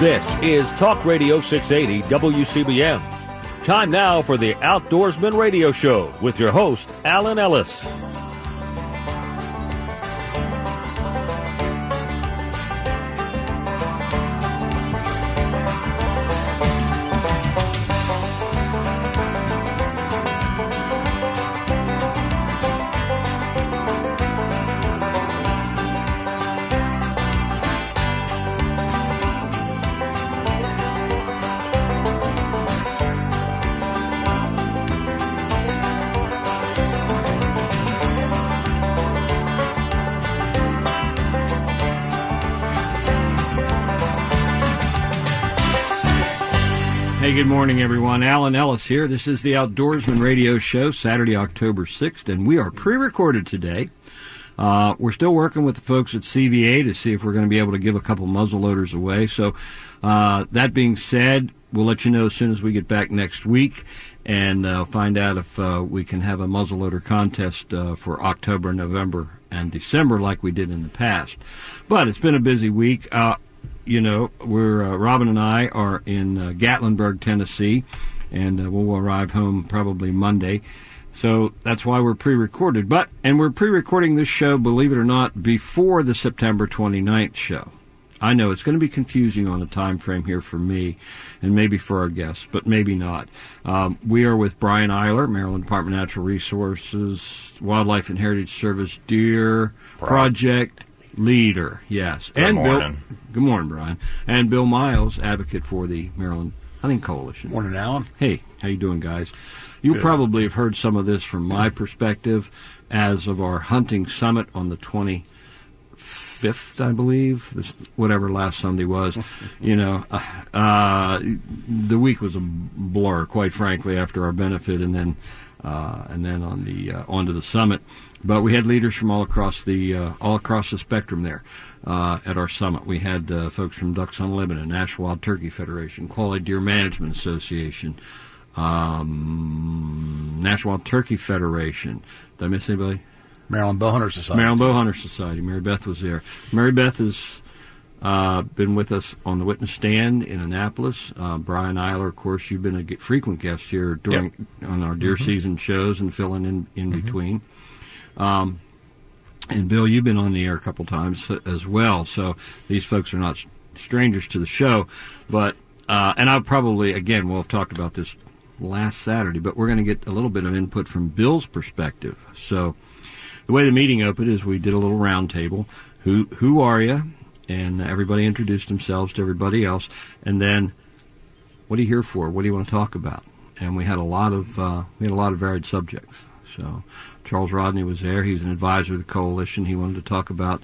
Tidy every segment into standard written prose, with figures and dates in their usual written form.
This is Talk Radio 680 WCBM. Time now for the Outdoorsman Radio Show with your host, Alan Ellis. Good morning, everyone. Alan Ellis here. This is the Outdoorsman Radio Show, Saturday, October 6th, and we are pre-recorded today. We're still working with the folks at CVA to see if we're going to be able to give a couple muzzle loaders away. So, that being said, we'll let you know as soon as we get back next week and find out if we can have a muzzle loader contest for October, November, and December like we did in the past. But it's been a busy week. You know, Robin and I are in Gatlinburg, Tennessee, and we'll arrive home probably Monday. So that's why we're pre-recorded. And we're pre-recording this show, believe it or not, before the September 29th show. I know it's going to be confusing on the time frame here for me and maybe for our guests, but maybe not. We are with Brian Eiler, Maryland Department of Natural Resources, Wildlife and Heritage Service Deer Project leader, yes. Good morning. Good morning, Brian. And Bill Miles, advocate for the Maryland Hunting Coalition. Morning, Alan. Hey, how you doing, guys? You probably have heard some of this from my perspective as of our hunting summit on the 25th, I believe, whatever last Sunday was. You know, the week was a blur, quite frankly, after our benefit, and then on the onto the summit. But we had leaders from all across the spectrum there at our summit. We had folks from Ducks Unlimited, National Wild Turkey Federation, Quality Deer Management Association, National Wild Turkey Federation. Did I miss anybody? Maryland Bowhunter Society. Maryland Bowhunter Society. Mary Beth was there. Mary Beth has been with us on the witness stand in Annapolis. Brian Eiler, of course, you've been a frequent guest here on our deer season shows and filling in between. And Bill, you've been on the air a couple times as well, so these folks are not strangers to the show. But and I'll probably, again, we'll have talked about this last Saturday, but we're going to get a little bit of input from Bill's perspective. So the way the meeting opened is we did a little round table. Who are you? And everybody introduced themselves to everybody else. And then, what are you here for? What do you want to talk about? And we had a lot of varied subjects. So Charles Rodney was there. He was an advisor of the coalition. He wanted to talk about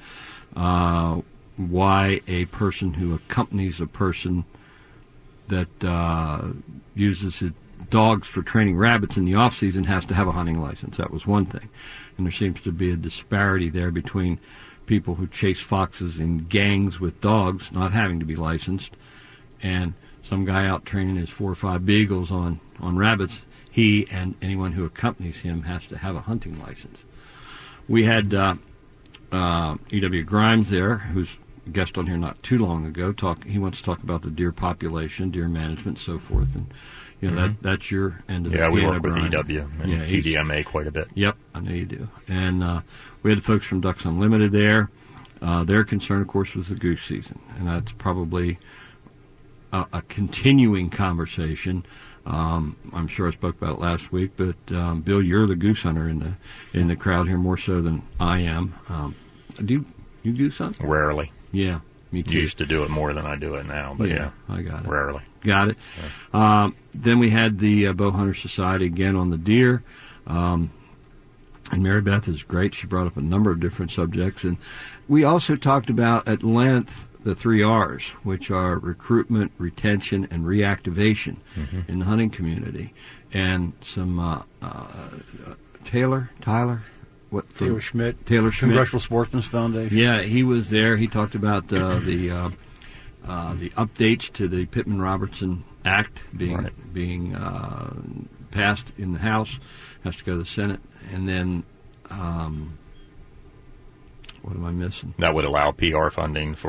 why a person who accompanies a person that uses his dogs for training rabbits in the off season has to have a hunting license. That was one thing. And there seems to be a disparity there between people who chase foxes in gangs with dogs not having to be licensed, and some guy out training his 4 or 5 beagles on rabbits. He and anyone who accompanies him has to have a hunting license. We had E.W. Grimes there, who's a guest on here not too long ago. He wants to talk about the deer population, deer management, so forth, and you know that's your end of the we work with E.W. and PDMA quite a bit. Yep, I know you do. And we had the folks from Ducks Unlimited there. Their concern, of course, was the goose season, and that's probably a continuing conversation. I'm sure I spoke about it last week, but Bill, you're the goose hunter in the crowd here more so than I am. Do you goose hunt? Rarely. Yeah, me too. Used to do it more than I do it now, but yeah I got it. Rarely. Got it. Yeah. Then we had the Bowhunter Society again on the deer. And Mary Beth is great. She brought up a number of different subjects. And we also talked about at length the 3 R's, which are recruitment, retention, and reactivation in the hunting community. And some Taylor Schmidt, Congressional Sportsmen's Foundation. Yeah, he was there. He talked about the updates to the Pittman-Robertson Act being passed in the House, has to go to the Senate, and then what am I missing? That would allow PR funding for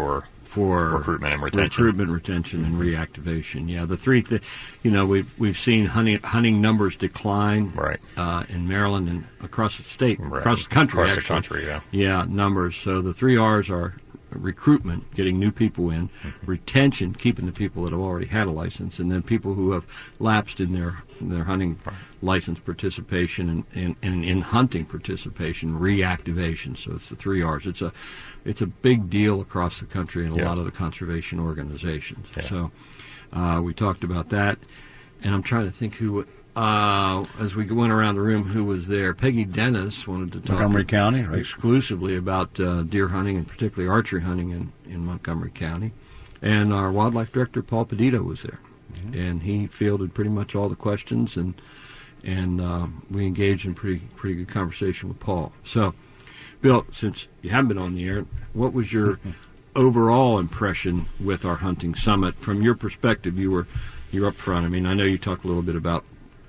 for recruitment and retention. And reactivation. Yeah, the three. We've seen hunting numbers decline. Right. In Maryland and across the state, right. across the country. Across the country, yeah. Yeah, numbers. So the 3 R's are recruitment, getting new people in, retention, keeping the people that have already had a license, and then people who have lapsed in their hunting license participation and in hunting participation, reactivation. So it's the 3 R's. It's a big deal across the country in a lot of the conservation organizations. Yeah. So we talked about that, and I'm trying to think who. As we went around the room, who was there? Peggy Dennis wanted to talk Montgomery County, right? Exclusively about deer hunting and particularly archery hunting in Montgomery County. And our wildlife director, Paul Pedito, was there. Mm-hmm. And he fielded pretty much all the questions, and we engaged in pretty good conversation with Paul. So, Bill, since you haven't been on the air, what was your overall impression with our hunting summit? From your perspective, you're up front. I mean, I know you talked a little bit about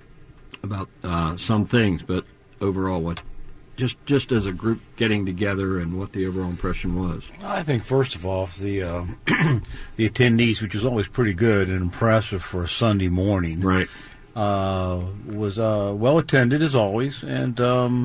some things, but overall, what just as a group getting together and what the overall impression was? I think first of all, the the attendees, which was always pretty good and impressive for a Sunday morning, right, was well attended as always, and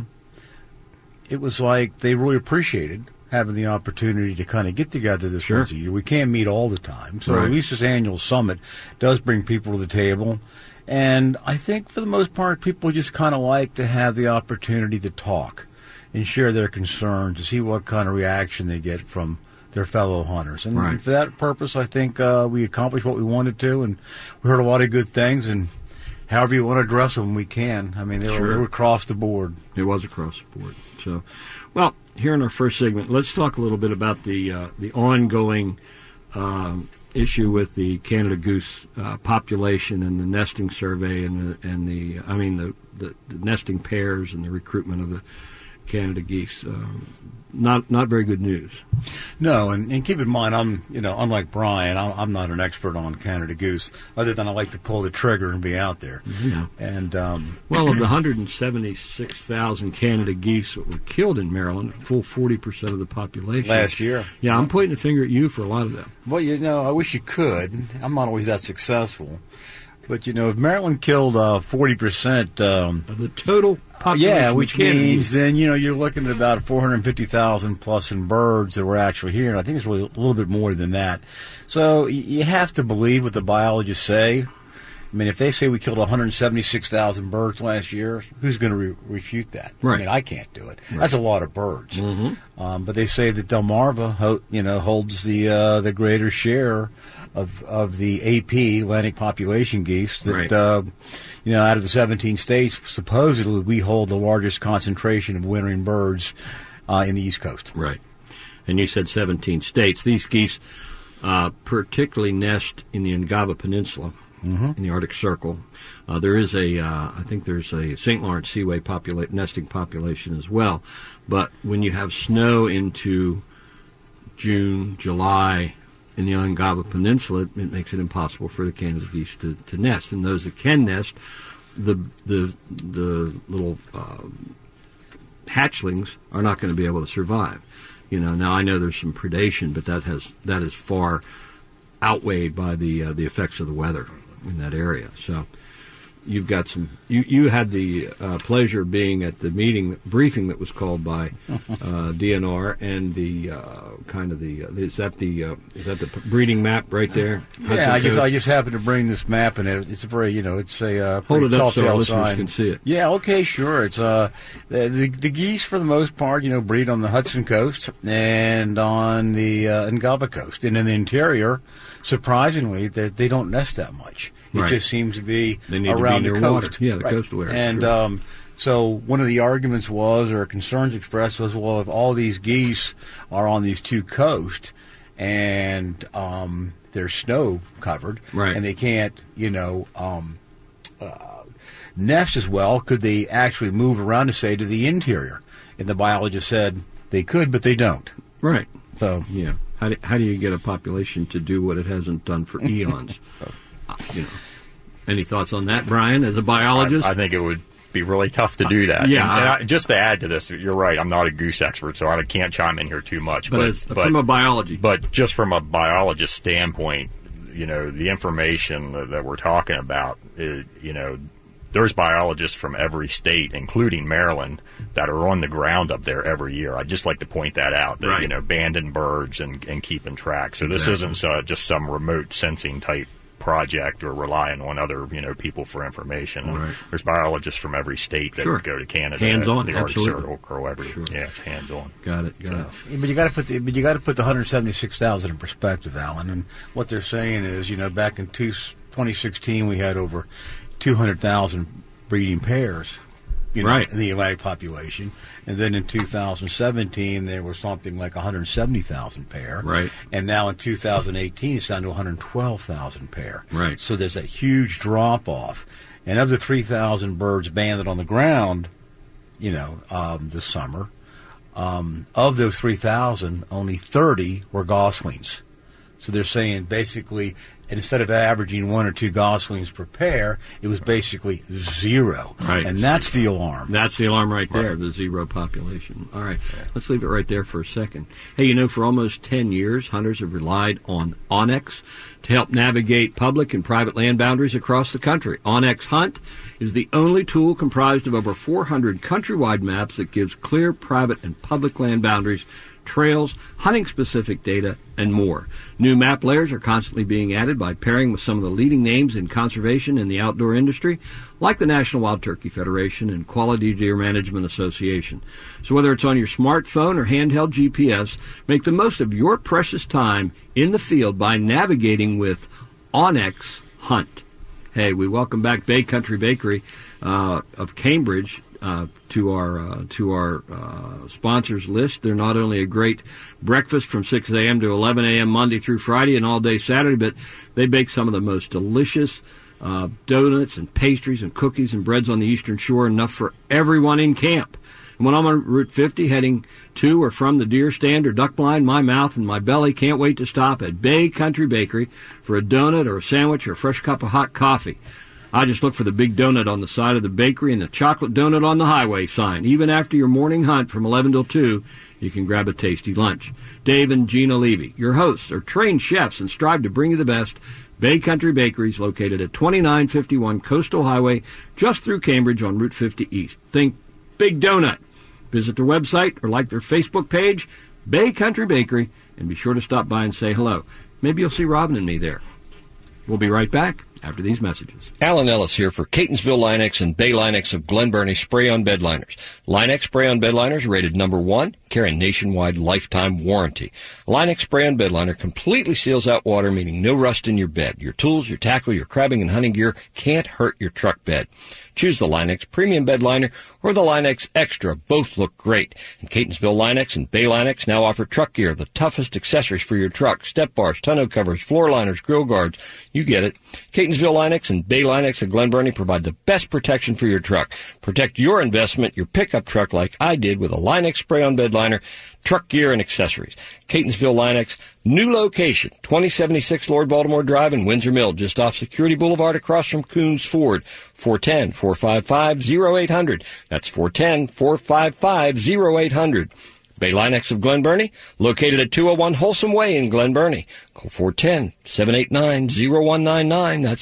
it was like they really appreciated having the opportunity to kind of get together this once a year. We can't meet all the time, so at least this annual summit does bring people to the table. And I think for the most part, people just kind of like to have the opportunity to talk and share their concerns, to see what kind of reaction they get from their fellow hunters. And for that purpose, I think we accomplished what we wanted to, and we heard a lot of good things, and however you want to address them, we can. I mean, they were across the board. It was across the board. So, well, here in our first segment, let's talk a little bit about the ongoing issue with the Canada goose population and the nesting survey and the nesting pairs and the recruitment of the Canada geese. Not very good news. No, and keep in mind, I'm unlike Brian, I'm not an expert on Canada goose, other than I like to pull the trigger and be out there. Yeah. And well, of the 176,000 Canada geese that were killed in Maryland, a full 40% of the population last year. Yeah, I'm pointing the finger at you for a lot of them. Well, I wish you could. I'm not always that successful. But, if Maryland killed 40% of the total population, which means then, you're looking at about 450,000 plus in birds that were actually here, and I think it's really a little bit more than that. So you have to believe what the biologists say. I mean, if they say we killed 176,000 birds last year, who's going to refute that? Right. I mean, I can't do it. Right. That's a lot of birds. Mm-hmm. But they say that Delmarva, holds the greater share of the AP, Atlantic population geese, that, out of the 17 states, supposedly we hold the largest concentration of wintering birds in the East Coast. Right. And you said 17 states. These geese particularly nest in the Ungava Peninsula, in the Arctic Circle. There is I think there's a St. Lawrence Seaway nesting population as well. But when you have snow into June, July, in the Ungava Peninsula, it makes it impossible for the Canada geese to nest. And those that can nest, the little hatchlings are not going to be able to survive. Now I know there's some predation, but that is far outweighed by the effects of the weather in that area. So you've got you had the pleasure of being at the briefing that was called by DNR, and the is that the breeding map right there? Yeah, I just happened to bring this map, and it's a very it's a hold it up so our listeners sign. Can see it. Yeah, okay, sure. It's the geese for the most part breed on the Hudson coast and on the Ungava coast, and in the interior, surprisingly, they don't nest that much. It just seems to be around the coast. Water. Yeah, the coastal area. And so one of the arguments was, or concerns expressed was, well, if all these geese are on these two coasts and they're snow covered, and they can't, nest as well, could they actually move around, to the interior? And the biologist said they could, but they don't. Right. So yeah, how do you get a population to do what it hasn't done for eons? Any thoughts on that, Brian, as a biologist? I think it would be really tough to do that. Yeah. And just to add to this, you're right. I'm not a goose expert, so I can't chime in here too much. But from a biology. But just from a biologist standpoint, the information that we're talking about, there's biologists from every state, including Maryland, that are on the ground up there every year. I'd just like to point that out, that, right. banding birds and keeping track. So this isn't just some remote sensing type project or relying on other, people for information. Right. There's biologists from every state that would go to Canada. Hands-on, the Arctic absolutely. Circle or every. Sure. Yeah, it's hands-on. Got it. But you got to put the 176,000 in perspective, Alan. And what they're saying is, back in 2016 we had over 200,000 breeding pairs, right. in the Atlantic population, and then in 2017 there was something like 170,000 pair, right? And now in 2018 it's down to 112,000 pair, right? So there's that huge drop off, and of the 3,000 birds banded on the ground, this summer, of those 3,000, only 30 were goslings. So they're saying basically, instead of averaging 1 or 2 goslings per pair, it was basically 0. Right. And that's the alarm. That's the alarm right there, the 0 population. All right, let's leave it right there for a second. Hey, for almost 10 years, hunters have relied on onX to help navigate public and private land boundaries across the country. onX Hunt is the only tool comprised of over 400 countrywide maps that gives clear private and public land boundaries, trails, hunting-specific data, and more. New map layers are constantly being added by pairing with some of the leading names in conservation and the outdoor industry, like the National Wild Turkey Federation and Quality Deer Management Association. So whether it's on your smartphone or handheld GPS, make the most of your precious time in the field by navigating with onX Hunt. Hey, we welcome back Bay Country Bakery of Cambridge to our sponsors list. They're not only a great breakfast from 6 a.m. to 11 a.m. Monday through Friday and all day Saturday, but they bake some of the most delicious donuts and pastries and cookies and breads on the Eastern Shore, enough for everyone in camp. And when I'm on Route 50 heading to or from the deer stand or duck blind, my mouth and my belly can't wait to stop at Bay Country Bakery for a donut or a sandwich or a fresh cup of hot coffee. I just look for the big donut on the side of the bakery and the chocolate donut on the highway sign. Even after your morning hunt from 11 till 2, you can grab a tasty lunch. Dave and Gina Levy, your hosts, are trained chefs and strive to bring you the best. Bay Country Bakery is located at 2951 Coastal Highway, just through Cambridge on Route 50 East. Think Big Donut. Visit their website or like their Facebook page, Bay Country Bakery, and be sure to stop by and say hello. Maybe you'll see Robin and me there. We'll be right back after these messages. Alan Ellis here for Catonsville Line-X and Bay Line-X of Glen Burnie Spray-On Bed Liners. Line-X Spray-On Bed Liners are rated number 1, carry a nationwide lifetime warranty. Line-X Spray-On Bed Liner completely seals out water, meaning no rust in your bed. Your tools, your tackle, your crabbing and hunting gear can't hurt your truck bed. Choose the Line-X Premium Bed Liner or the Line-X Extra. Both look great. And Catonsville Line-X and Bay Line-X now offer truck gear, the toughest accessories for your truck: step bars, tonneau covers, floor liners, grill guards. You get it. Catonsville Line-X and Bay Line-X of Glen Burnie provide the best protection for your truck. Protect your investment, your pickup truck, like I did with a Line-X Spray-On Bed Liner, truck gear, and accessories. Catonsville Line-X, new location, 2076 Lord Baltimore Drive in Windsor Mill, just off Security Boulevard across from Coons Ford. 410-455-0800. That's 410-455-0800. Bay Line-X of Glen Burnie, located at 201 Wholesome Way in Glen Burnie. Call 410-789-0199. That's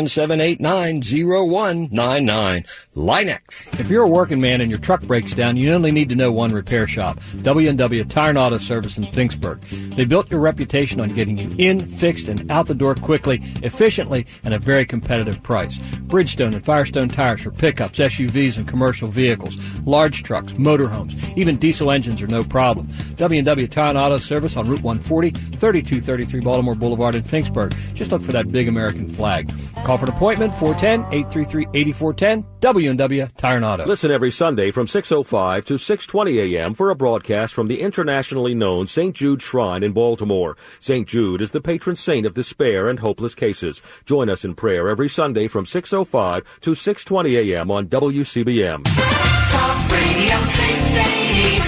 410-789-0199. Line-X. If you're a working man and your truck breaks down, you only need to know one repair shop, W&W Tire and Auto Service in Finksburg. They built your reputation on getting you in, fixed, and out the door quickly, efficiently, and at a very competitive price. Bridgestone and Firestone tires for pickups, SUVs, and commercial vehicles, large trucks, motorhomes, even diesel engines are no problem. W&W Tire and Auto Service on Route 140, 3233 Baltimore Boulevard in Finksburg. Just look for that big American flag. Call for an appointment, 410-833-8410, W&W Tire and Auto. Listen every Sunday from 6:05 to 6:20 a.m. for a broadcast from the internationally known St. Jude Shrine in Baltimore. St. Jude is the patron saint of despair and hopeless cases. Join us in prayer every Sunday from 6:05 to 6:20 a.m. on WCBM. Talk Radio 680,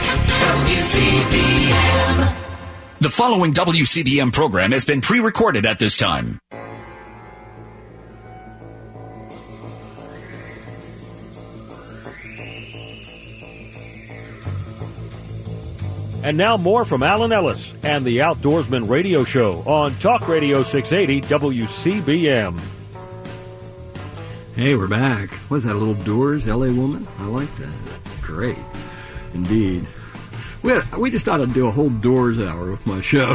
WCBM. The following WCBM program has been pre-recorded at this time. And now more from Alan Ellis and the Outdoorsman Radio Show on Talk Radio 680 WCBM. Hey, we're back. What's that, Little Doors, L.A. Woman? I like that. Great. Indeed. We just ought to do a whole Doors hour with my show.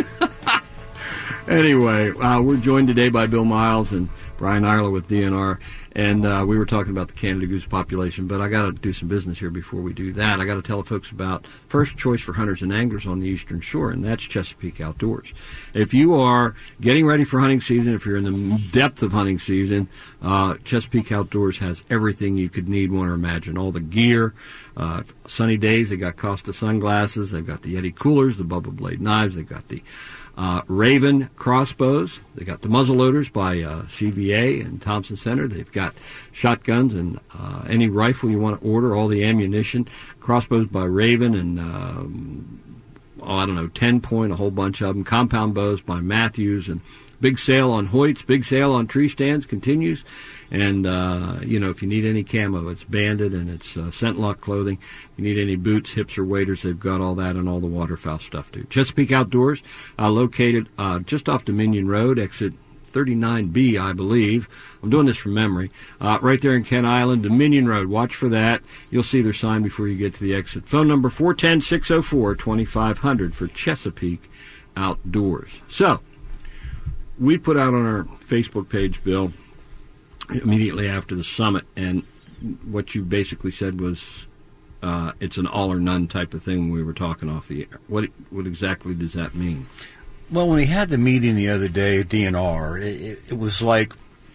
Anyway, we're joined today by Bill Miles and Brian Eiler with DNR, and we were talking about the Canada goose population, but I got to do some business here before we do that. I got to tell the folks about first choice for hunters and anglers on the Eastern Shore, and that's Chesapeake Outdoors. If you are getting ready for hunting season, if you're in the depth of hunting season, Chesapeake Outdoors has everything you could need, want, or imagine. All the gear, sunny days, they got Costa sunglasses, they've got the Yeti coolers, the Bubba Blade knives, they've got the Raven crossbows. They got the muzzle loaders by CVA and Thompson Center. They've got shotguns and any rifle you want to order, all the ammunition. Crossbows by Raven and 10 point, a whole bunch of them. Compound bows by Matthews, and big sale on Hoyts, big sale on tree stands continues. And, if you need any camo, it's banded and it's scent lock clothing. If you need any boots, hips, or waders, they've got all that and all the waterfowl stuff too. Chesapeake Outdoors, located just off Dominion Road, exit 39B, I believe. I'm doing this from memory. Right there in Kent Island, Dominion Road. Watch for that. You'll see their sign before you get to the exit. Phone number 410-604-2500 for Chesapeake Outdoors. So, we put out on our Facebook page, Bill, immediately after the summit, and what you basically said was it's an all or none type of thing when we were talking off the air. What exactly does that mean? Well, when we had the meeting the other day at DNR, it was like,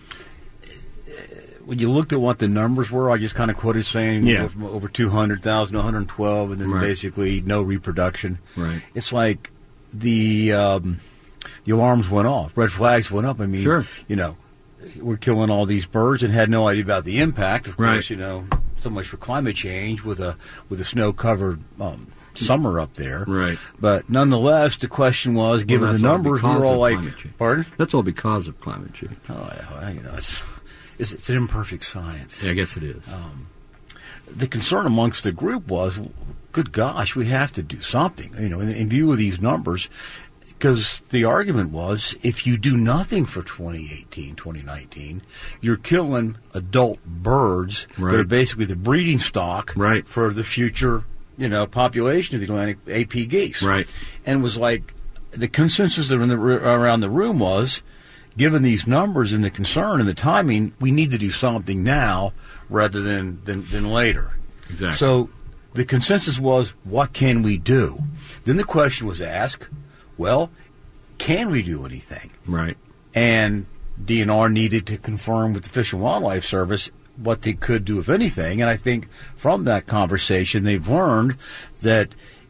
when you looked at what the numbers were, I just kind of quoted saying over 200,000, 112, and then basically no reproduction. Right. It's like the alarms went off, red flags went up. I mean, sure. We're killing all these birds and had no idea about the impact. Of course, so much for climate change with a snow-covered summer up there. Right. But nonetheless, the question was, given the numbers, we were all like, pardon? That's all because of climate change. Oh, yeah, it's an imperfect science. Yeah, I guess it is. The concern amongst the group was, good gosh, we have to do something, in view of these numbers. Because the argument was, if you do nothing for 2018, 2019, you're killing adult birds that are basically the breeding stock for the future, population of the Atlantic AP geese. Right. And it was like, the consensus around the room was, given these numbers and the concern and the timing, we need to do something now rather than later. Exactly. So the consensus was, what can we do? Then the question was asked, well, can we do anything? Right. And DNR needed to confirm with the Fish and Wildlife Service what they could do, if anything. And I think from that conversation, they've learned that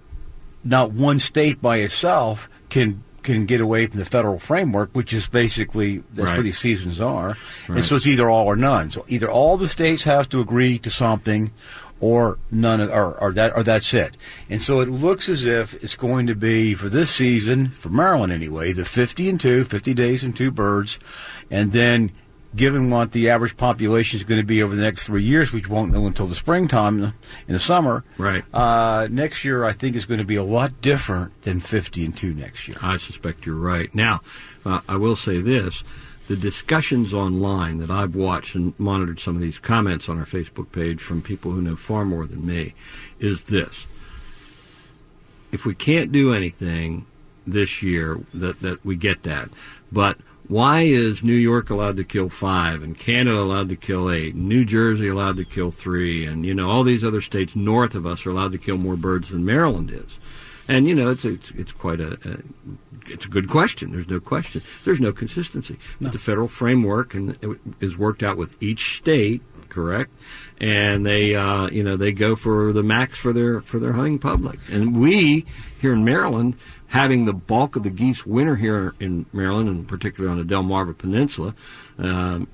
not one state by itself can get away from the federal framework, which is basically, that's what these seasons are. Right. And so it's either all or none. So either all the states have to agree to something, or none, or that's it. And so it looks as if it's going to be, for this season, for Maryland anyway, the 50 days and 2 birds, and then given what the average population is going to be over the next 3 years, which won't know until the springtime in the summer. Right. Next year, I think, is going to be a lot different than 50 and 2 next year. I suspect you're right. Now, I will say this. The discussions online that I've watched and monitored some of these comments on our Facebook page from people who know far more than me is this. If we can't do anything this year, that we get that. But why is New York allowed to kill 5 and Canada allowed to kill 8, and New Jersey allowed to kill 3, and, all these other states north of us are allowed to kill more birds than Maryland is? And, it's quite it's a good question. There's no question. There's no consistency. No. But the federal framework is worked out with each state, correct? And they go for the max for their hunting public. And we, here in Maryland, having the bulk of the geese winter here in Maryland, and particularly on the Delmarva Peninsula, we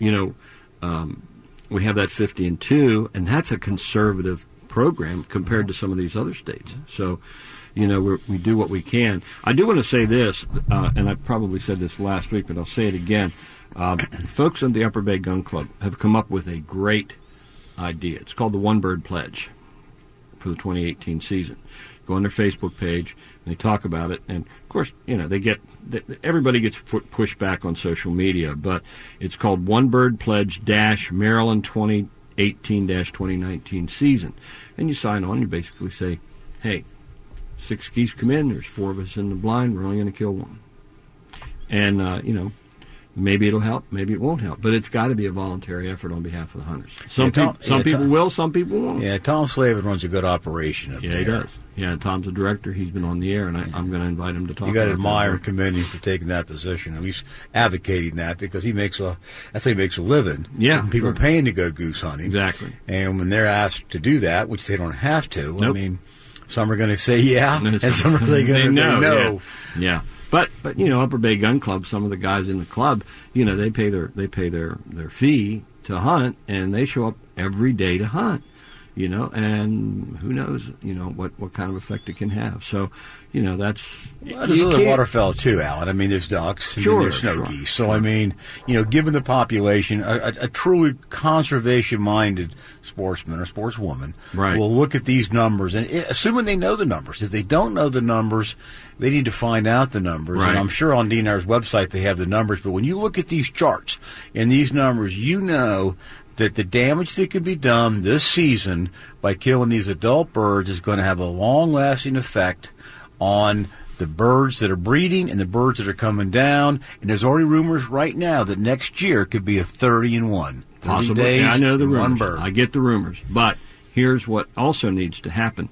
have that 50 and 2, and that's a conservative program compared to some of these other states. So, we do what we can. I do want to say this, and I probably said this last week, but I'll say it again. Folks in the Upper Bay Gun Club have come up with a great idea. It's called the One Bird Pledge for the 2018 season. go on their Facebook page, and they talk about it. And of course, everybody gets pushed back on social media, but it's called One Bird Pledge Maryland 2018-2019 season. And you sign on, you basically say, hey, 6 geese come in, there's 4 of us in the blind, we're only going to kill 1. And, maybe it'll help, maybe it won't help, but it's got to be a voluntary effort on behalf of the hunters. Some people will, some people won't. Yeah, Tom Slavin runs a good operation up there. Yeah, he does. Yeah, Tom's a director. He's been on the air, and I'm going to invite him to talk. You got to admire and commend him for taking that position. And he's advocating that because that's how he makes a living. Yeah, people are paying to go goose hunting. Exactly. And when they're asked to do that, which they don't have to, nope. I mean, some are going to say yeah, and some are going to say no. Yeah. But Upper Bay Gun Club, some of the guys in the club, they pay their fee to hunt, and they show up every day to hunt, and who knows, what kind of effect it can have. So, that's... Well, there's other waterfowl too, Alan. I mean, there's ducks, and then there's snow geese. So, I mean, given the population, a truly conservation-minded sportsman or sportswoman will look at these numbers, and assuming they know the numbers. If they don't know the numbers, they need to find out the numbers. Right. And I'm sure on DNR's website they have the numbers, but when you look at these charts and these numbers, you know that the damage that can be done this season by killing these adult birds is going to have a long-lasting effect on the birds that are breeding and the birds that are coming down. And there's already rumors right now that next year could be a 30-1. 30 Possibly. days, I know the rumors. 1 bird. I get the rumors. But here's what also needs to happen.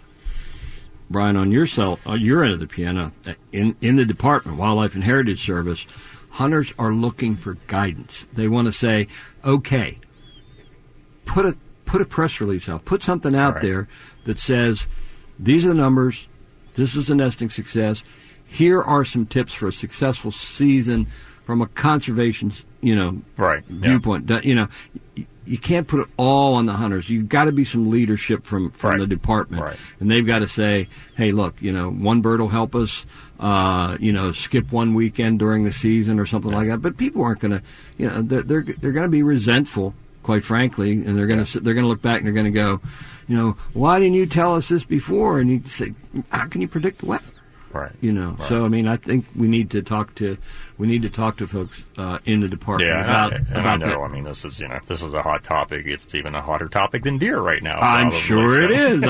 Brian, on your end of the piano, in the department, Wildlife and Heritage Service, hunters are looking for guidance. They want to say, okay, put a press release out, put something out there that says, these are the numbers, this is a nesting success, here are some tips for a successful season from a conservation, viewpoint. Yeah. You can't put it all on the hunters. You've got to be some leadership from the department. Right. And they've got to say, hey, look, 1 bird will help us, skip 1 weekend during the season or something like that. But people aren't going to, they're going to be resentful, quite frankly, and they're going to look back and they're going to go, why didn't you tell us this before? And you say, how can you predict the weather? Right. So I mean, I think we need to talk to folks in the department about I know. That. I mean, this is a hot topic. It's even a hotter topic than deer right now. I'm sure it is.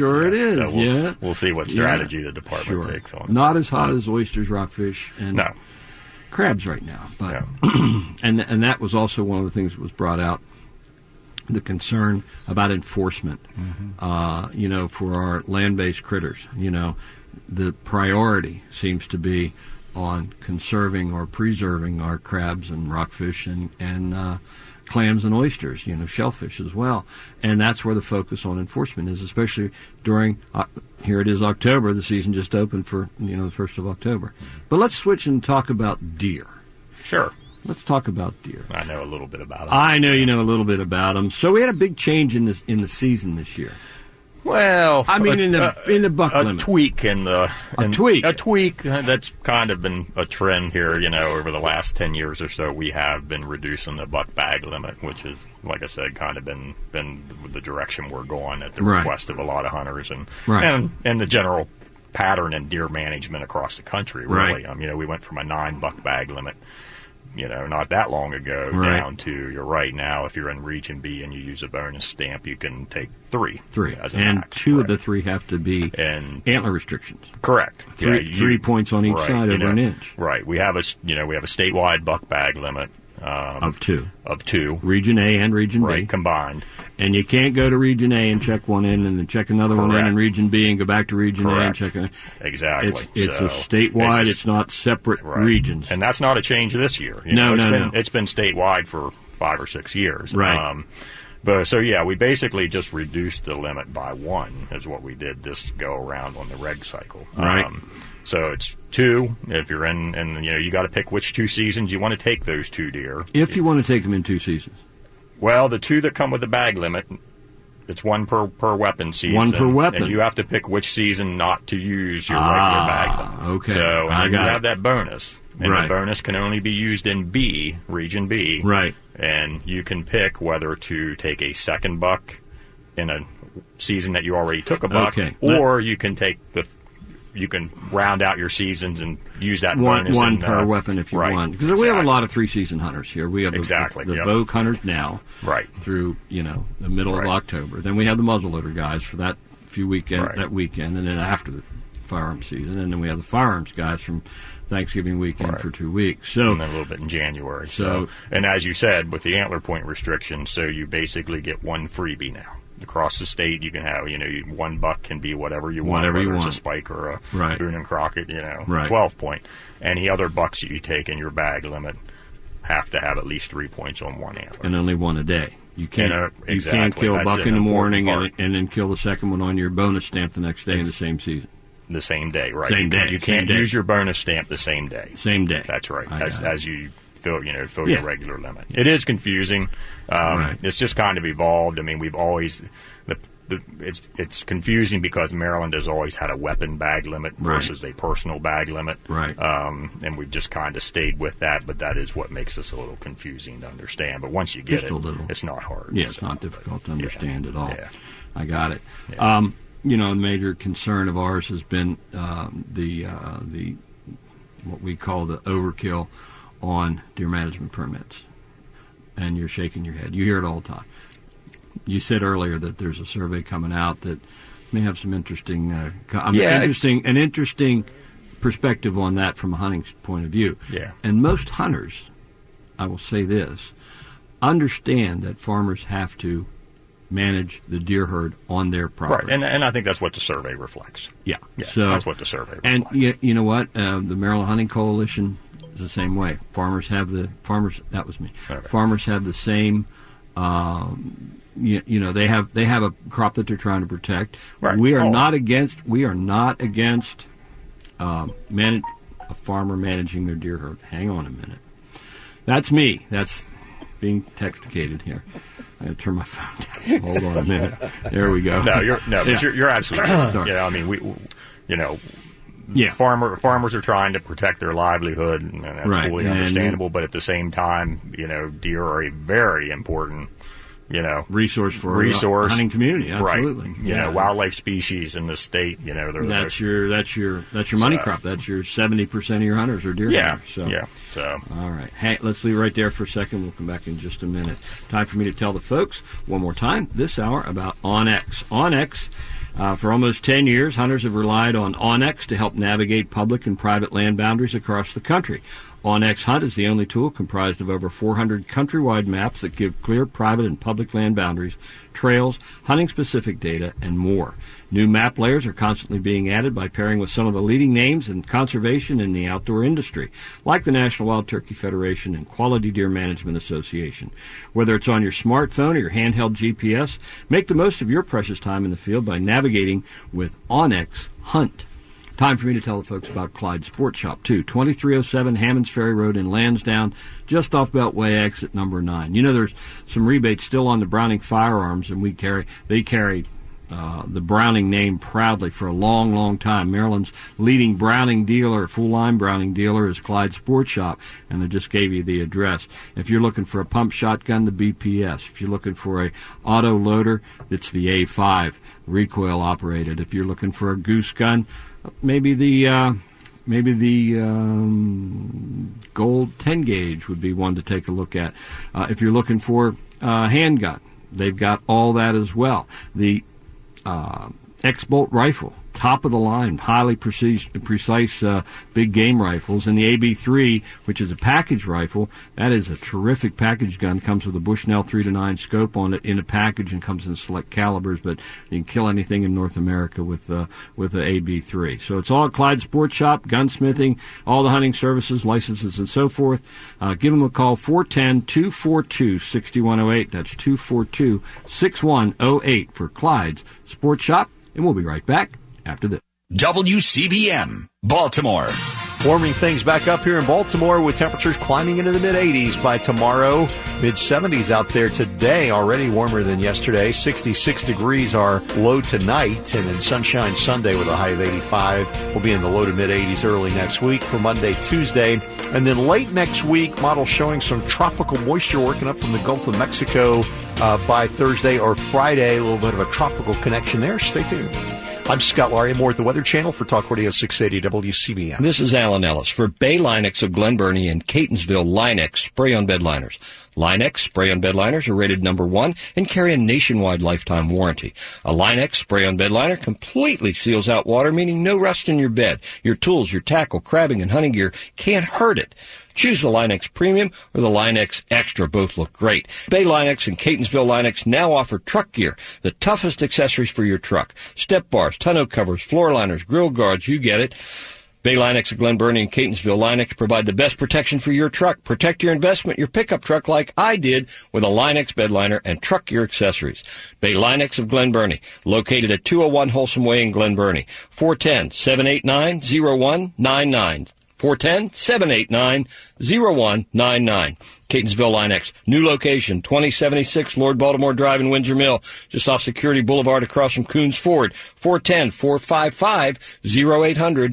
So we'll see what strategy the department takes on. Not as hot as oysters, rockfish, and crabs right now, but and that was also one of the things that was brought out. The concern about enforcement, for our land-based critters. The priority seems to be on conserving or preserving our crabs and rockfish and clams and oysters, shellfish as well. And that's where the focus on enforcement is, especially during, here it is October, the season just opened for, the 1st of October. But let's switch and talk about deer. Sure. Let's talk about deer. I know a little bit about them. I know you know a little bit about them. So we had a big change in the season this year. Well, I mean, in the buck limit. A tweak. That's kind of been a trend here, over the last 10 years or so. We have been reducing the buck bag limit, which is, like I said, kind of been the direction we're going at the request of a lot of hunters and the general pattern in deer management across the country, really. Right. We went from a 9 buck bag limit, not that long ago, down to, you're right now, if you're in Region B and you use a bonus stamp, you can take 3. As a max. 2 of the 3 have to be antler restrictions. Correct. 3 points on each side over an inch. Right. We have a statewide buck bag limit. Of 2. Region A and Region B. Combined. And you can't go to Region A and check one in and then check another one in Region B and go back to Region A and check it. Exactly. It's a statewide, it's not separate regions. And that's not a change this year. No. It's been statewide for 5 or 6 years. Right. We basically just reduced the limit by 1 is what we did this go around on the reg cycle. Right. So it's 2. If you're in, and you got to pick which 2 seasons you want to take those 2 deer. If you want to take them in 2 seasons. Well, the 2 that come with the bag limit, it's 1 per weapon season. 1 per weapon. And you have to pick which season not to use your regular bag limit. Okay. So you have that bonus. And the bonus can only be used in B, Region B. Right. And you can pick whether to take a second buck in a season that you already took a buck, or you can you can round out your seasons and use that bonus one per weapon if you want. Because we have a lot of 3-season hunters here. We have the bow hunters now, through the middle of October. Then we have the muzzleloader guys for that that weekend, and then after the firearms season, and then we have the firearms guys from Thanksgiving weekend for 2 weeks. So, and then a little bit in January. So, and as you said, with the antler point restriction, so you basically get one freebie now. Across the state, you can have, one buck can be whatever you want, whether it's a spike or a Boone and Crockett, 12 point. Any other bucks that you take in your bag limit have to have at least 3 points on one antler. And only one a day. You can't kill a buck in the morning and then kill the second one on your bonus stamp the next day in the same season. The same day, right? Same day. You can't use your bonus stamp the same day. Same day. That's right. As you fill your regular limit. It is confusing. It's just kind of evolved. I mean, we've always it's confusing because Maryland has always had a weapon bag limit versus a personal bag limit. Right. And we've just kind of stayed with that, but that is what makes us a little confusing to understand. But once you get it's not hard. Yeah, it's not difficult to understand at all. Yeah. I got it. Yeah. A major concern of ours has been the what we call the overkill on deer management permits. And you're shaking your head. You hear it all the time. You said earlier that there's a survey coming out that may have some interesting, an interesting perspective on that from a hunting point of view. Yeah. And most hunters, I will say this, understand that farmers have to manage the deer herd on their property. Right, and I think that's what the survey reflects. Yeah. So that's what the survey reflects. And you know what? The Maryland Hunting Coalition is the same way. Farmers have the same. They have a crop that they're trying to protect. Right. We are not against a farmer managing their deer herd. Hang on a minute. That's me. That's being texticated here. I gotta turn my phone down. Hold on a minute. There we go. But you're absolutely right. Sorry. I mean, farmers are trying to protect their livelihood, and that's fully understandable. But at the same time, deer are a very important, resource for the hunting community. Absolutely. Right. Wildlife species in the state. That's your money crop. That's your 70% of your hunters are deer hunters. So. All right. Hey, let's leave it right there for a second. We'll come back in just a minute. Time for me to tell the folks one more time this hour about OnX. OnX. For almost 10 years, hunters have relied on OnX to help navigate public and private land boundaries across the country. OnX Hunt is the only tool comprised of over 400 countrywide maps that give clear private and public land boundaries, trails, hunting-specific data, and more. New map layers are constantly being added by pairing with some of the leading names in conservation in the outdoor industry, like the National Wild Turkey Federation and Quality Deer Management Association. Whether it's on your smartphone or your handheld GPS, make the most of your precious time in the field by navigating with OnX Hunt. Time for me to tell the folks about Clyde Sports Shop, too. 2307 Hammonds Ferry Road in Lansdowne, just off Beltway exit number 9. There's some rebates still on the Browning firearms, and they carry the Browning name proudly for a long, long time. Maryland's leading Browning dealer, full-line Browning dealer, is Clyde Sports Shop, and I just gave you the address. If you're looking for a pump shotgun, the BPS. If you're looking for a auto loader, it's the A5, recoil operated. If you're looking for a goose gun, maybe the gold 10 gauge would be one to take a look at. If you're looking for a handgun, they've got all that as well. The X-Bolt rifle, top of the line, highly precise big game rifles, and the AB3, which is a package rifle. That is a terrific package gun. Comes with a Bushnell 3-9 scope on it in a package and comes in select calibers, but you can kill anything in North America with the AB3. So it's all at Clyde Sports Shop, gunsmithing, all the hunting services, licenses, and so forth. Give them a call, 410-242-6108. That's 242-6108 for Clyde's Sports Shop, and we'll be right back after this. WCBM, Baltimore. Warming things back up here in Baltimore with temperatures climbing into the mid-80s by tomorrow. Mid-70s out there today, already warmer than yesterday. 66 degrees are low tonight, and then sunshine Sunday with a high of 85. We'll be in the low to mid-80s early next week for Monday, Tuesday. And then late next week, models showing some tropical moisture working up from the Gulf of Mexico by Thursday or Friday. A little bit of a tropical connection there. Stay tuned. I'm Scott Laurie, more at the Weather Channel for Talk Radio 680 WCBM. This is Alan Ellis for Bay Linux of Glen Burnie and Catonsville Linux spray-on bed liners. Linux spray-on bed liners are rated number 1 and carry a nationwide lifetime warranty. A Linux spray-on bed liner completely seals out water, meaning no rust in your bed. Your tools, your tackle, crabbing, and hunting gear can't hurt it. Choose the Linux Premium or the Linux Extra. Both look great. Bay Linux and Catonsville Linux now offer truck gear, the toughest accessories for your truck. Step bars, tonneau covers, floor liners, grill guards, you get it. Bay Linux of Glen Burnie and Catonsville Linux provide the best protection for your truck. Protect your investment, your pickup truck like I did with a Linux bed liner and truck gear accessories. Bay Linux of Glen Burnie, located at 201 Wholesome Way in Glen Burnie. 410-789-0199. 410-789-0199. Catonsville Linux. New location, 2076 Lord Baltimore Drive in Windsor Mill, just off Security Boulevard across from Coons Ford. 410-455-0800.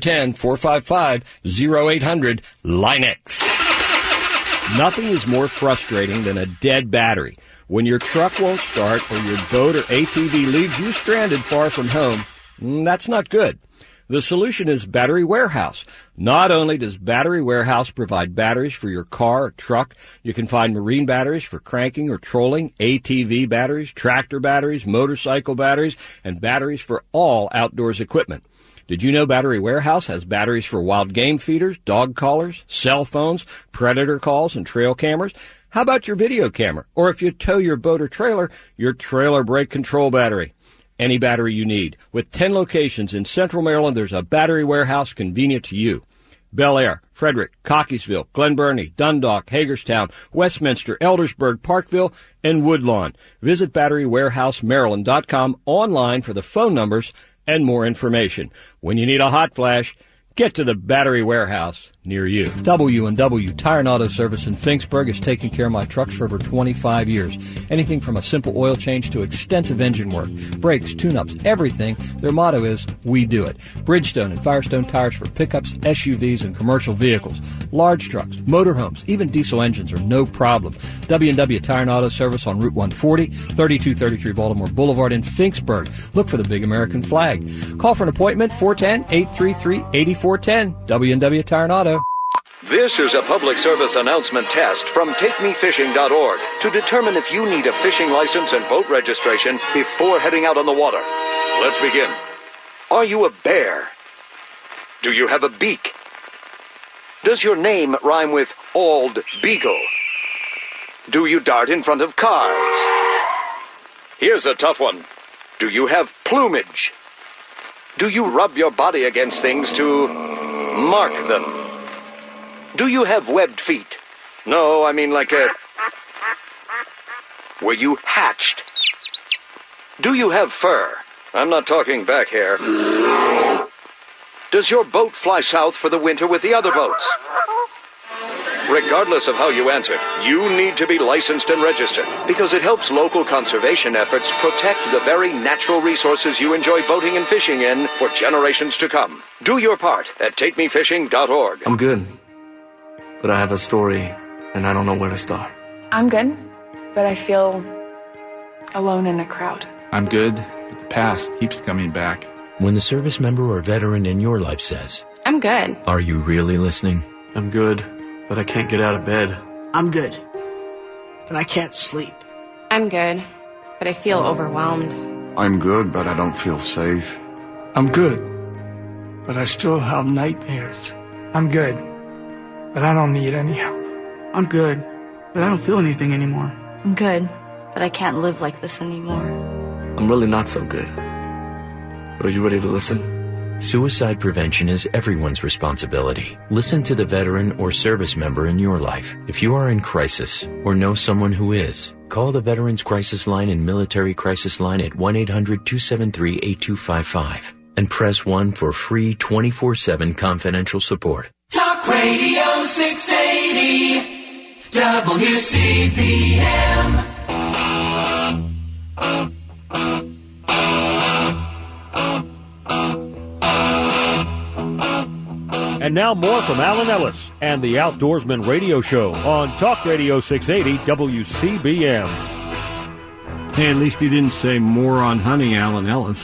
410-455-0800. Linux. Nothing is more frustrating than a dead battery. When your truck won't start or your boat or ATV leaves you stranded far from home, that's not good. The solution is Battery Warehouse. Not only does Battery Warehouse provide batteries for your car or truck, you can find marine batteries for cranking or trolling, ATV batteries, tractor batteries, motorcycle batteries, and batteries for all outdoors equipment. Did you know Battery Warehouse has batteries for wild game feeders, dog collars, cell phones, predator calls, and trail cameras? How about your video camera? Or if you tow your boat or trailer, your trailer brake control battery. Any battery you need. With 10 locations in Central Maryland, there's a Battery Warehouse convenient to you. Bel Air, Frederick, Cockeysville, Glen Burnie, Dundalk, Hagerstown, Westminster, Eldersburg, Parkville, and Woodlawn. Visit BatteryWarehouseMaryland.com online for the phone numbers and more information. When you need a hot flash, get to the Battery Warehouse near you. W&W Tire and Auto Service in Finksburg has taken care of my trucks for over 25 years. Anything from a simple oil change to extensive engine work, brakes, tune-ups, everything. Their motto is, we do it. Bridgestone and Firestone tires for pickups, SUVs, and commercial vehicles. Large trucks, motorhomes, even diesel engines are no problem. W&W Tire and Auto Service on Route 140, 3233 Baltimore Boulevard in Finksburg. Look for the big American flag. Call for an appointment, 410-833-8410. W&W Tire and Auto. This is a public service announcement test from TakeMeFishing.org to determine if you need a fishing license and boat registration before heading out on the water. Let's begin. Are you a bear? Do you have a beak? Does your name rhyme with Ald Beagle? Do you dart in front of cars? Here's a tough one. Do you have plumage? Do you rub your body against things to mark them? Do you have webbed feet? No, I mean like a... Were you hatched? Do you have fur? I'm not talking back hair. Does your boat fly south for the winter with the other boats? Regardless of how you answer, you need to be licensed and registered because it helps local conservation efforts protect the very natural resources you enjoy boating and fishing in for generations to come. Do your part at TakeMeFishing.org. I'm good, but I have a story and I don't know where to start. I'm good, but I feel alone in a crowd. I'm good, but the past keeps coming back. When the service member or veteran in your life says, I'm good. Are you really listening? I'm good, but I can't get out of bed. I'm good, but I can't sleep. I'm good, but I feel overwhelmed. I'm good, but I don't feel safe. I'm good, but I still have nightmares. I'm good, but I don't need any help. I'm good, but I don't feel anything anymore. I'm good, but I can't live like this anymore. I'm really not so good. Are you ready to listen? Suicide prevention is everyone's responsibility. Listen to the veteran or service member in your life. If you are in crisis or know someone who is, call the Veterans Crisis Line and Military Crisis Line at 1-800-273-8255. and press 1 for free 24/7 confidential support. Talk Radio 680 WCPM. And now more from Alan Ellis and the Outdoorsman Radio Show on Talk Radio 680 WCBM. Hey, at least he didn't say more on hunting, Alan Ellis.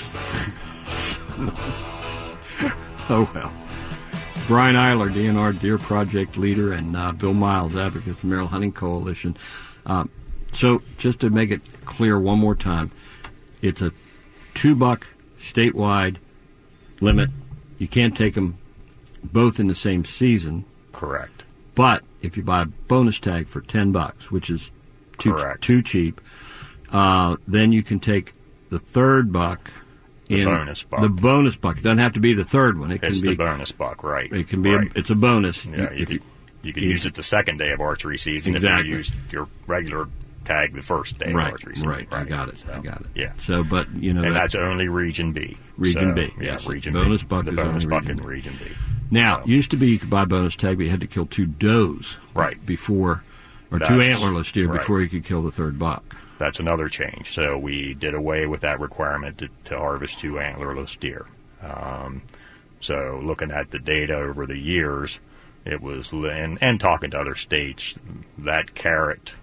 Oh, well. Brian Eiler, DNR Deer Project leader, and Bill Miles, advocate for Merrill Hunting Coalition. So just to make it clear one more time, it's a $2 statewide limit. You can't take them both in the same season. Correct. But if you buy a bonus tag for $10, which is too cheap, then you can take the third buck. The bonus buck. The bonus buck. It doesn't have to be the third one. It's the bonus buck, right? It can be. It's a bonus. Yeah, you can use it the second day of archery season if you use your regular tag the first day of archery season. Right. I got it. Yeah. So, but and that's only Region B. Region B. Yeah, yes. Region bonus B. Buck the is bonus only buck in Region B. Now, it used to be you could buy a bonus tag, but you had to kill 2 does before, or 2 antlerless deer before you could kill the third buck. That's another change. So we did away with that requirement to harvest 2 antlerless deer. So looking at the data over the years, it was, and talking to other states, that carrot,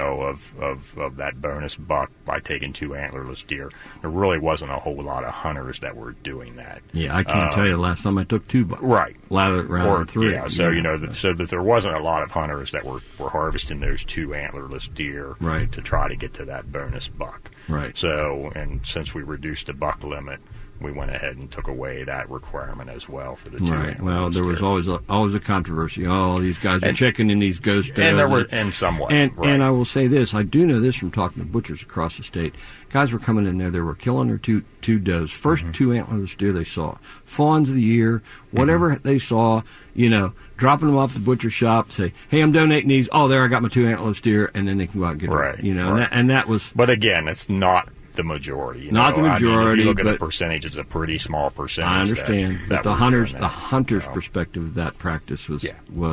of that bonus buck by taking 2 antlerless deer, there really wasn't a whole lot of hunters that were doing that. Yeah, I can't tell you the last time I took 2 bucks. Right. Rather than 3. Yeah, so, so that there wasn't a lot of hunters that were harvesting those 2 antlerless deer to try to get to that bonus buck. Right. So, and since we reduced the buck limit, we went ahead and took away that requirement as well for the 2 Right. Well, there was deer. always a controversy. Oh, these guys are checking in these ghost does. And there were, in some way. And I will say this, I do know this from talking to butchers across the state. Guys were coming in there, they were killing their two does. First 2 antlerless deer they saw. Fawns of the year, whatever they saw, dropping them off the butcher shop, say, hey, I'm donating these. Oh, there, I got my 2 antlerless deer, and then they can go out and get them. And that was. But again, it's not the majority. Not the majority. I mean, if you look at the percentage, it's a pretty small percentage. I understand. But the hunter's perspective of that practice was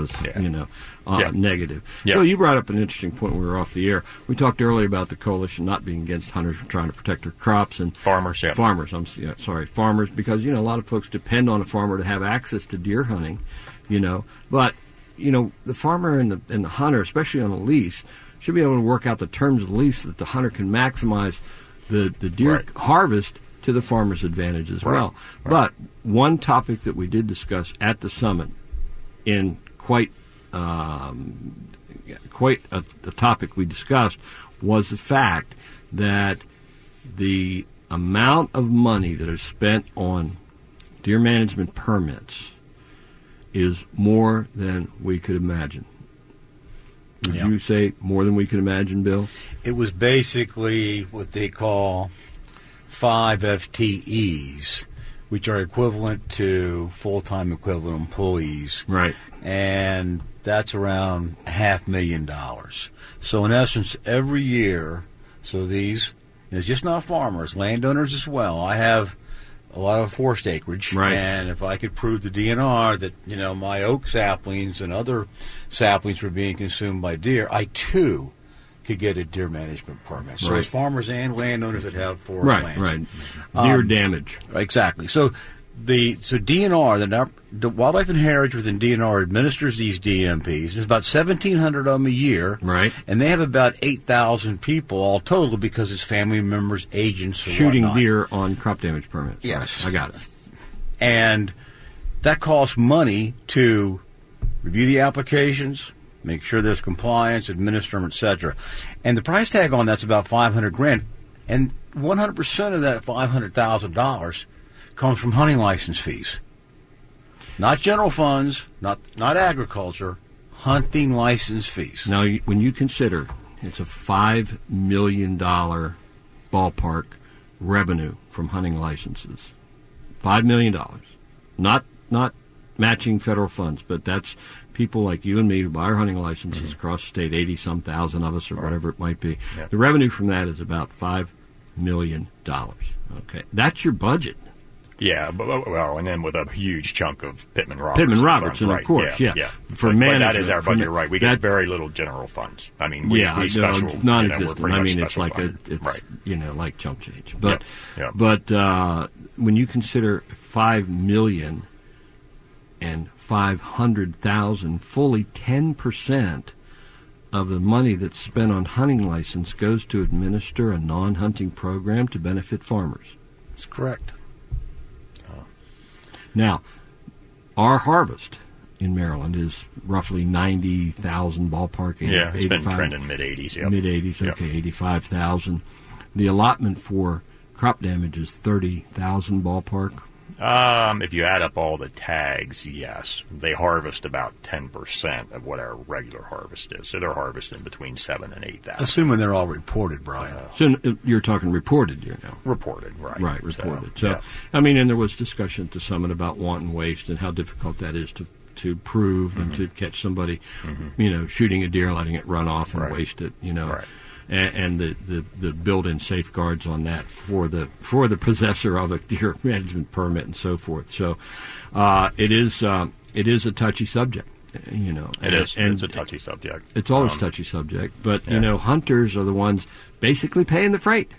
negative. Yeah. Well, you brought up an interesting point when we were off the air. We talked earlier about the coalition not being against hunters trying to protect their crops and farmers. Yeah. Farmers, farmers, because a lot of folks depend on a farmer to have access to deer hunting, But the farmer and the hunter, especially on a lease, should be able to work out the terms of the lease so that the hunter can maximize the deer harvest to the farmer's advantage as well. But one topic that we did discuss at the summit, in quite a topic we discussed, was the fact that the amount of money that is spent on deer management permits is more than we could imagine. Would you say more than we could imagine, Bill? It was basically what they call 5 FTEs, which are equivalent to full-time equivalent employees. Right. And that's around $500,000. So in essence, every year, it's just not farmers, landowners as well. I have a lot of forest acreage, and if I could prove to DNR that my oak saplings and other saplings were being consumed by deer, I too could get a deer management permit. So it's farmers and landowners that have forest lands. Deer damage. Exactly. So DNR, the Wildlife and Heritage within DNR administers these DMPs. There's about 1,700 of them a year. Right. And they have about 8,000 people all total because it's family members, agents, and shooting whatnot. Deer on crop damage permits. Yes. I got it. And that costs money to review the applications, make sure there's compliance, administer them, etc. And the price tag on that's about $500,000. And 100% of that $500,000 comes from hunting license fees. Not general funds, not agriculture, hunting license fees. Now, when you consider it's a $5 million ballpark revenue from hunting licenses, $5 million, not matching federal funds, but that's people like you and me who buy our hunting licenses across the state, 80-some thousand of us or whatever it might be. Yeah. The revenue from that is about $5 million. Okay, that's your budget. Yeah, and then with a huge chunk of Pittman Robertson. Pittman Robertson, right. of course, yeah. For management, that is our budget, you're right. We get very little general funds. I mean, we special, non-existent. we're pretty much it's like funded. right. Like chump change. But when you consider 5,500,000, fully 10% of the money that's spent on hunting license goes to administer a non-hunting program to benefit farmers. That's correct. Now, our harvest in Maryland is roughly 90,000 ballpark. It's been trending mid-80s. Yep. Mid-80s, okay, 85,000. The allotment for crop damage is 30,000 ballpark. If you add up all the tags, yes, they harvest about 10% of what our regular harvest is. So they're harvesting between 7,000 and 8,000. Assuming they're all reported, Brian. So you're talking reported, Reported, right. Right, reported. So I mean, and there was discussion at the summit about wanton waste and how difficult that is to prove and to catch somebody, shooting a deer, letting it run off and waste it, Right. And the built-in safeguards on that for the possessor of a deer management permit and so forth. So it is a touchy subject, It is. It's a touchy subject. It's always a touchy subject, but hunters are the ones basically paying the freight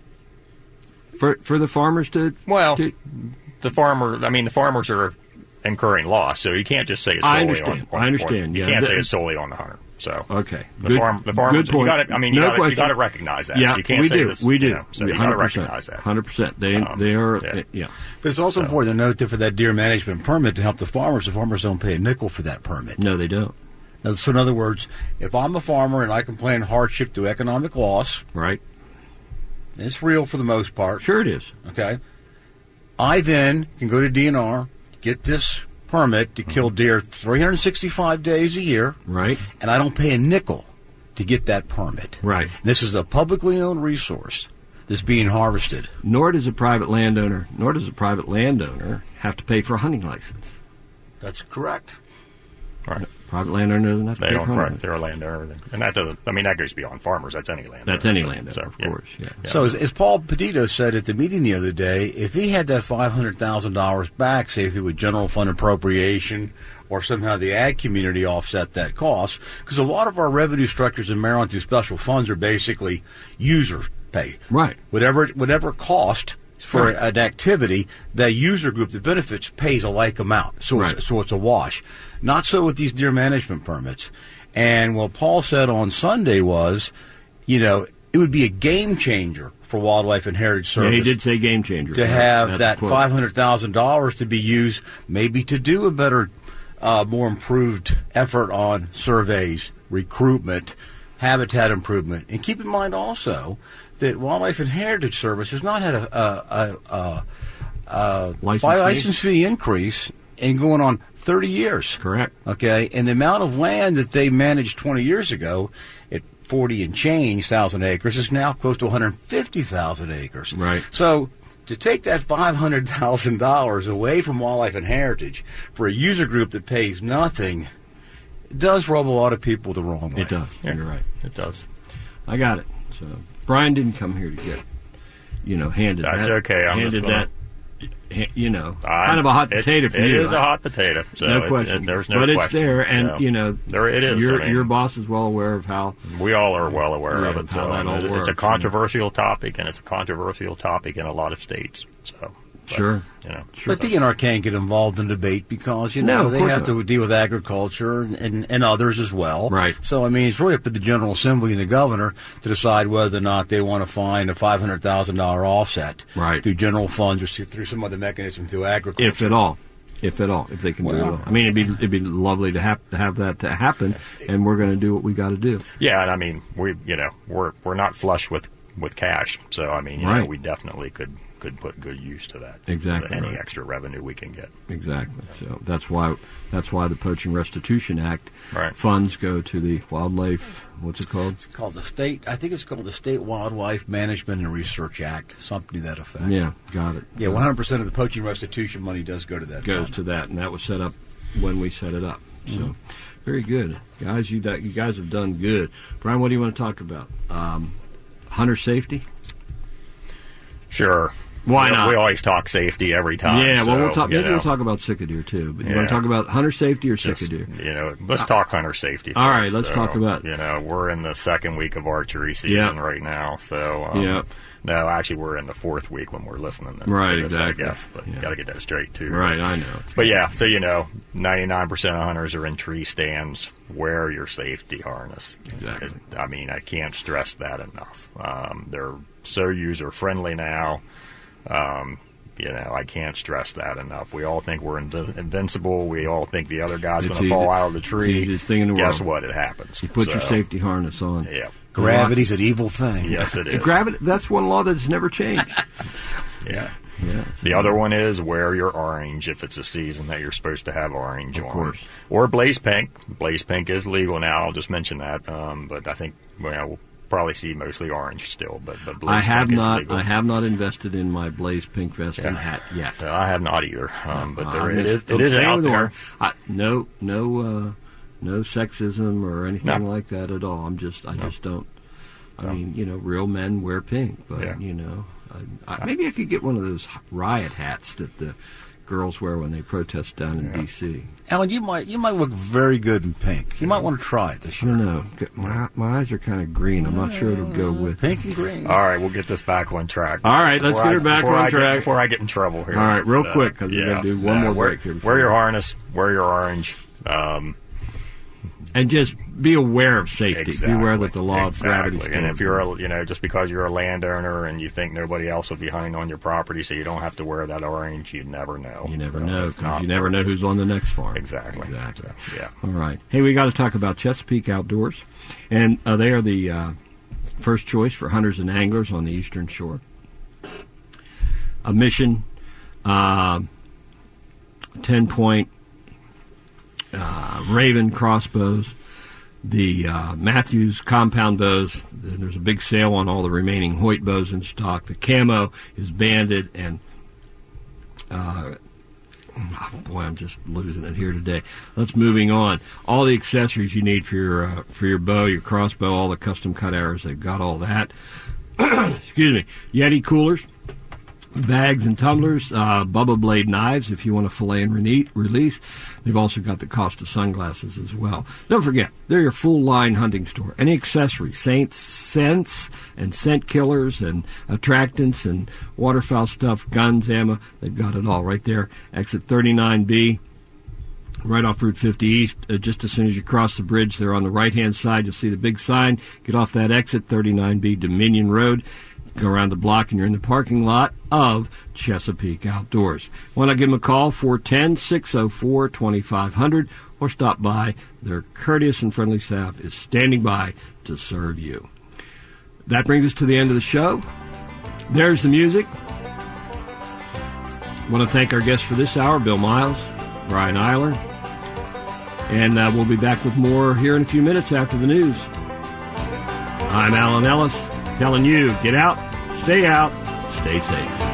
for the farmers to. Well, the farmers are incurring loss, so you can't just say it's solely on. I understand. You can't say it's solely on the hunter. So okay, the farmers. Good point. You got to recognize that. Yeah, you can't we say do. This, we do. So you got to recognize that. 100%. They are. Yeah. But it's also important to note that for that deer management permit to help the farmers don't pay a nickel for that permit. No, they don't. Now, so in other words, if I'm a farmer and I complain hardship to economic loss, right? And it's real for the most part. Sure, it is. Okay. I then can go to DNR, get this permit to kill deer 365 days a year, right? And I don't pay a nickel to get that permit, right? And this is a publicly owned resource that's being harvested. Nor does a private landowner have to pay for a hunting license. That's correct. Right. Private landowner doesn't have to pay for a hunting license. They're a landowner, and that doesn't. I mean, that goes beyond farmers. That's any landowner. That's any landowner, of course. Yeah. So as Paul Petito said at the meeting the other day, if he had that $500,000 back, say through a general fund appropriation, or somehow the ag community offset that cost, because a lot of our revenue structures in Maryland through special funds are basically user pay. Right. Whatever cost for an activity, that user group that benefits pays a like amount. So it's a wash. Not so with these deer management permits. And what Paul said on Sunday was, it would be a game changer for Wildlife and Heritage Service. Yeah, he did say game changer. To have that $500,000 to be used maybe to do a better, more improved effort on surveys, recruitment, habitat improvement. And keep in mind also that Wildlife and Heritage Service has not had a license fee increase in going on 30 years. Correct. Okay, and the amount of land that they managed 20 years ago at 40 and change thousand acres is now close to 150,000 acres. Right. So to take that $500,000 away from Wildlife and Heritage for a user group that pays nothing, it does rub a lot of people the wrong way. It does. Yeah. You're right. It does. I got it. So Brian didn't come here to get, handed That's that. okay. Handed that. Kind of a hot potato for you. It is a hot potato. So no question. There's no question. But it's there, and there it is. Your boss is well aware of how. We all are well aware of it. How that all works. It's a controversial topic, and it's a controversial topic in a lot of states. So. Sure. But DNR can't get involved in debate because, they have to deal with agriculture and others as well. Right. So, it's really up to the General Assembly and the governor to decide whether or not they want to find a $500,000 offset through general funds or through some other mechanism through agriculture. If at all, if they can do it. It'd be lovely to have that to happen, and we're going to do what we got to do. Yeah, and we're not flush with cash, so we definitely could put good use to that. Exactly. Any extra revenue we can get. Exactly. So that's why the Poaching Restitution Act funds go to the wildlife. What's it called? It's called the state. I think it's called the State Wildlife Management and Research Act, something to that effect. Yeah, got it. Yeah, 100% of the poaching restitution money does go to that. To that, and that was set up when we set it up. So, very good, guys. You guys have done good. Brian, what do you want to talk about? Hunter safety. Sure. Why not? We always talk safety every time. Yeah, well, so, we'll talk about sick of deer too. But you want to talk about hunter safety or sick of deer? Let's talk hunter safety. All right, let's talk about. We're in the second week of archery season right now, so no, actually we're in the fourth week when we're listening to this, exactly. I guess, but got to get that straight too. Right, I know. But yeah, so 99% of hunters are in tree stands. Wear your safety harness. Exactly. I mean, I can't stress that enough. They're so user friendly now. I can't stress that enough. We all think we're invincible. We all think the other guy's going to fall out of the tree. It's the easiest thing in the world. Guess what? It happens. You put your safety harness on. Yeah. Gravity's an evil thing. Yes, it is. Gravity, that's one law that's never changed. Yeah. The other one is wear your orange if it's a season that you're supposed to have orange on. Of course. Or blaze pink. Blaze pink is legal now. I'll just mention that. But I think we'll probably see mostly orange still. But blaze pink is legal. I have not invested in my blaze pink vest and hat yet. I have not either. But it is out there. No sexism or anything like that at all. I just don't. I mean, real men wear pink, but maybe I could get one of those riot hats that the girls wear when they protest down in D.C. Alan, you might look very good in pink. You might want to try it this year. I don't know. My eyes are kind of green. I'm not sure it'll go with pink and green. All right, we'll get this back on track. All right, let's get her back on track before I get in trouble here. All right, real quick because we're going to do one more break here. Wear your harness. Wear your orange. And just be aware of safety. Exactly. Be aware that the law of gravity is. And if you're just because you're a landowner and you think nobody else will be hunting on your property, so you don't have to wear that orange, you never know. You never know, because you never know who's on the next farm. Exactly. So, yeah. All right. Hey, we got to talk about Chesapeake Outdoors, and they are the first choice for hunters and anglers on the Eastern Shore. A Mission 10-point Raven crossbows, the Matthews compound bows. There's a big sale on all the remaining Hoyt bows in stock. The camo is banded, and I'm just losing it here today. Let's moving on. All the accessories you need for your bow, your crossbow, all the custom cut arrows, they've got all that. Excuse me. Yeti coolers, bags and tumblers, Bubba Blade knives if you want to fillet and release. They've also got the Costa sunglasses as well. Don't forget, they're your full-line hunting store. Any accessories, scents and scent killers and attractants and waterfowl stuff, guns, ammo, they've got it all right there. Exit 39B, right off Route 50 East. Just as soon as you cross the bridge there on the right-hand side, you'll see the big sign. Get off that exit, 39B Dominion Road. Go around the block and you're in the parking lot of Chesapeake Outdoors. Why not give them a call, 410-604-2500, or stop by. Their courteous and friendly staff is standing by to serve you. That brings us to the end of the show. There's the music. I want to thank our guests for this hour, Bill Miles, Brian Eiler, and we'll be back with more here in a few minutes after the news. I'm Alan Ellis, telling you, get out, stay safe.